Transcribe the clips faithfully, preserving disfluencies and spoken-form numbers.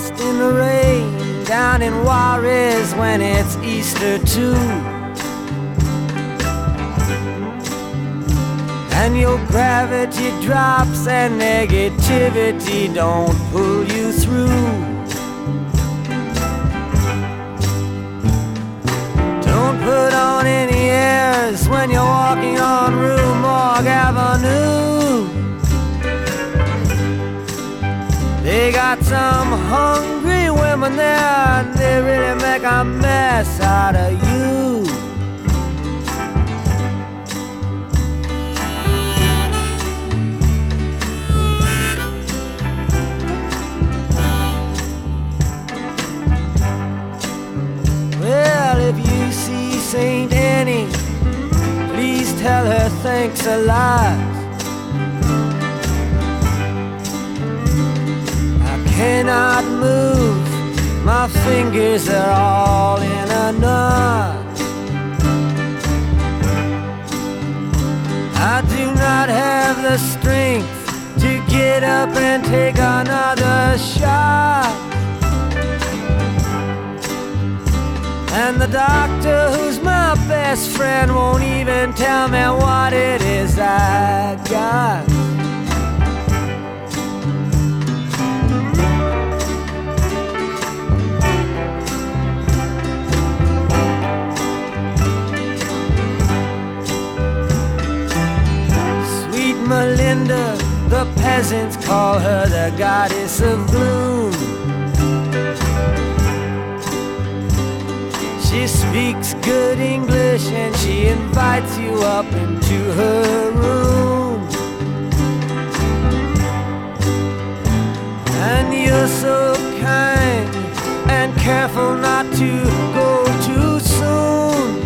lost in the rain down in Juarez when it's Easter too. And your gravity drops and negativity don't pull you through. Don't put on any airs when you're walking on Rue Morgue Avenue. They got some hungry women there and they really make a mess out of you. Well, if you see Saint Annie, please tell her thanks a lot. I cannot move, my fingers are all in a knot. I do not have the strength to get up and take another shot. And the doctor, who's my best friend, won't even tell me what it is I got. Sweet Melinda, the peasants call her the goddess of gloom. She speaks good English and she invites you up into her room. And you're so kind and careful not to go too soon.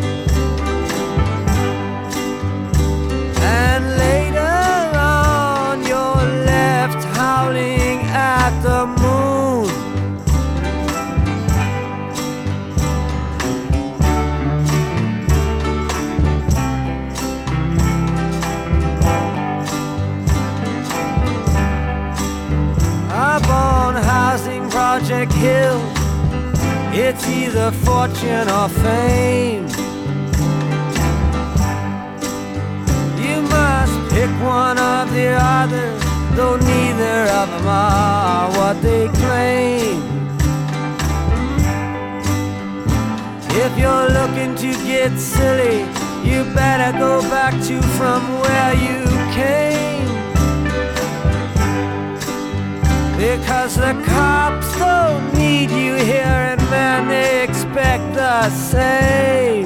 And later on you're left howling at the moon. Project Hill, it's either fortune or fame. You must pick one of the other, though neither of them are what they claim. If you're looking to get silly, you better go back to from where you came. Because the cops don't need you here, and man, they expect the same.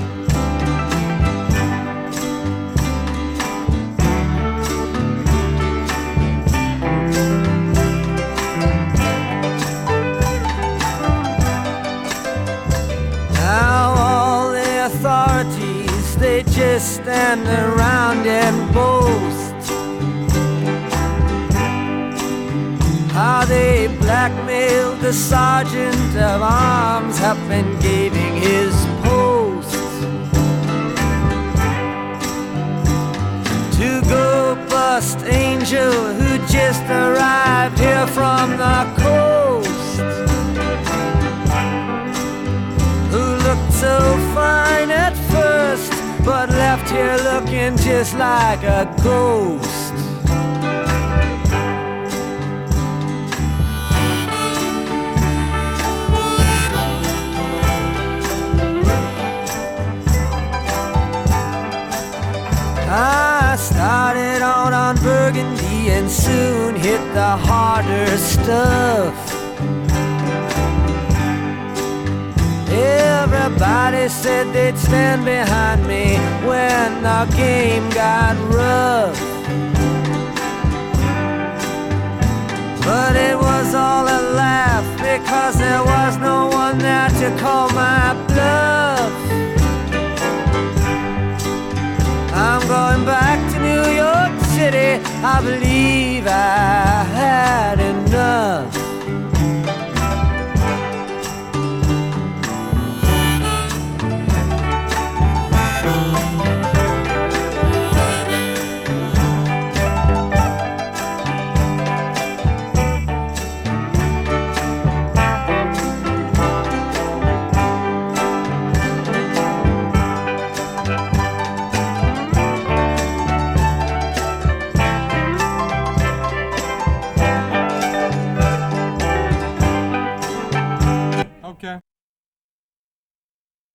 Now all the authorities, they just stand around and boast how they blackmailed the sergeant of arms up and gave him his post to go bust Angel, who just arrived here from the coast, who looked so fine at first but left here looking just like a ghost. I started out on Burgundy and soon hit the harder stuff. Everybody said they'd stand behind me when the game got rough. But it was all a laugh because there was no one there to call my bluff. I'm going back to New York City, I believe I